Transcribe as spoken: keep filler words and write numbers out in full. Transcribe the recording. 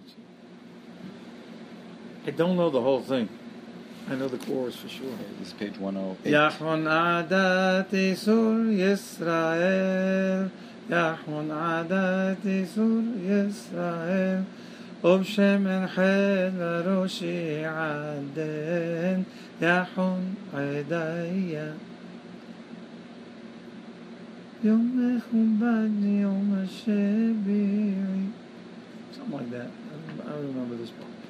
parts. I don't know the whole thing. I know the chorus for sure. Okay, this is page one oh eight. Yahon adat Isur Yisrael, Yahon adat Isur Yisrael, ובשמן חיל ראשי עדן, יחון עדיה. יום מכובד יום השביעי. Something like that. I don't, I don't remember this part.